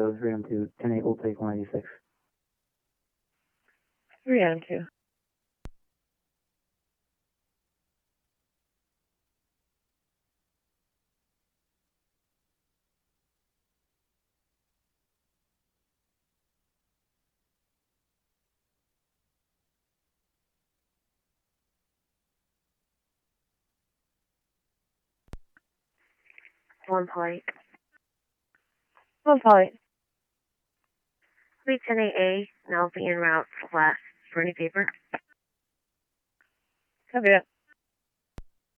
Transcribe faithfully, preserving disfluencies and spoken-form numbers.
Echo, three M two, ten eight, we'll take one eighty-six. three M two. One point. One point. I'll be ten eight A, and I'll be en route west for any paper. Copy that.